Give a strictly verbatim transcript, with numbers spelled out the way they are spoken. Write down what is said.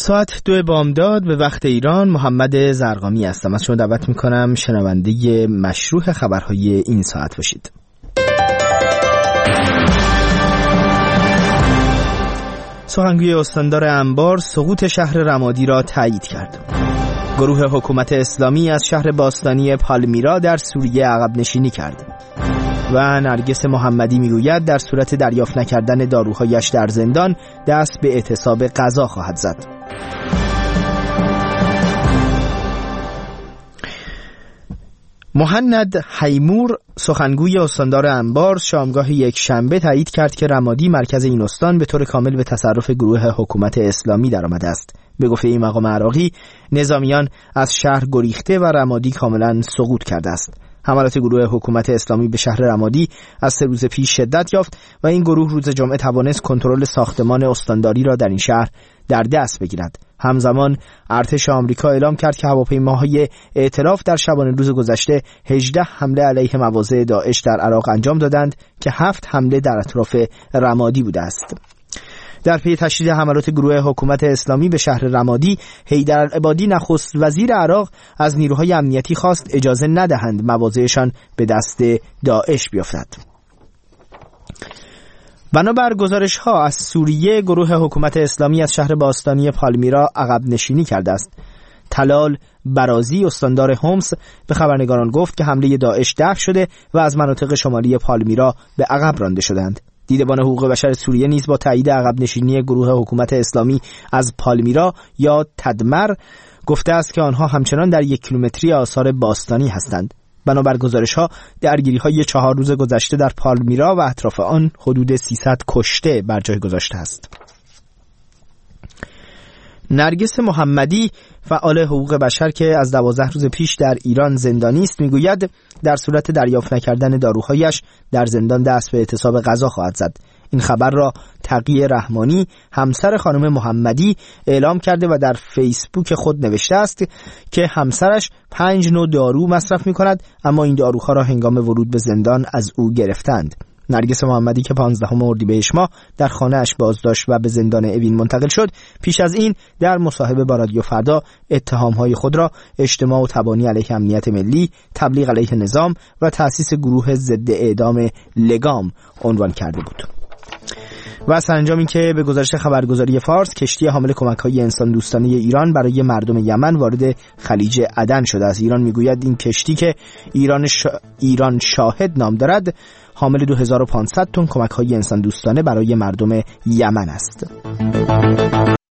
ساعت دو بامداد به وقت ایران. محمد زرقامی هستم. از شما دعوت میکنم شنونده مشروع خبرهای این ساعت باشید. سخنگوی استاندار انبار سقوط شهر رمادی را تایید کرد. گروه حکومت اسلامی از شهر باستانی پالمیرا در سوریه عقب نشینی کرد. و نرگس محمدی میگوید در صورت دریافت نکردن داروهایش در زندان دست به اعتصاب قضا خواهد زد. مهند حیمور سخنگوی استاندار انبار شامگاه یک شنبه تایید کرد که رمادی مرکز این استان به طور کامل به تصرف گروه حکومت اسلامی درآمده است. به گفته این مقام عراقی، نظامیان از شهر گریخته و رمادی کاملا سقوط کرده است. حملات گروه حکومت اسلامی به شهر رمادی از سه روز پیش شدت یافت و این گروه روز جمعه توانست کنترل ساختمان استانداری را در این شهر در دست بگیرد. همزمان ارتش آمریکا اعلام کرد که هواپیماهای ائتلاف در شبانه روز گذشته هجده حمله علیه مواضع داعش در عراق انجام دادند که هفت حمله در اطراف رمادی بوده است. در پی تشدید حملات گروه حکومت اسلامی به شهر رمادی، حیدرالعبادی نخست وزیر عراق از نیروهای امنیتی خواست اجازه ندهند مواضعشان به دست داعش بیفتد. بنابر گزارش ها از سوریه، گروه حکومت اسلامی از شهر باستانی پالمیرا عقب نشینی کرده است. طلال برازی استاندار حمص به خبرنگاران گفت که حمله داعش دفع شده و از مناطق شمالی پالمیرا به عقب رانده شدند. دیدبان حقوق بشر سوریه نیز با تایید عقب نشینی گروه حکومت اسلامی از پالمیرا یا تدمر گفته است که آنها همچنان در یک کیلومتری آثار باستانی هستند. بنابر گزارش‌ها درگیری‌های چهار روز گذشته در پالمیرا و اطراف آن حدود سیصد کشته بر جای گذاشته است. نرگس محمدی فعال حقوق بشر که از دوازده روز پیش در ایران زندانی است میگوید در صورت دریافت نکردن داروهایش در زندان دست به اعتصاب قضا خواهد زد. این خبر را تقی رحمانی همسر خانم محمدی اعلام کرده و در فیسبوک خود نوشته است که همسرش پنج نوع دارو مصرف می کند، اما این داروها را هنگام ورود به زندان از او گرفتند. نرگس محمدی که پانزدهم اردیبهشت ماه در خانه اش بازداشت و به زندان اوین منتقل شد، پیش از این در مصاحبه با رادیو فردا اتهامهای خود را اجتماع و تبانی علیه امنیت ملی، تبلیغ علیه نظام و تأسیس گروه ضد اعدام لگام عنوان کرده بود. و سرانجام این که به گزارش خبرگزاری فارس، کشتی حامل کمک‌های انسان دوستانه ایران برای مردم یمن وارد خلیج عدن شده است. ایران میگوید این کشتی که ایران شا... ایران شاهد نام دارد حامل دو هزار و پانصد تن کمک‌های انسان دوستانه برای مردم یمن است.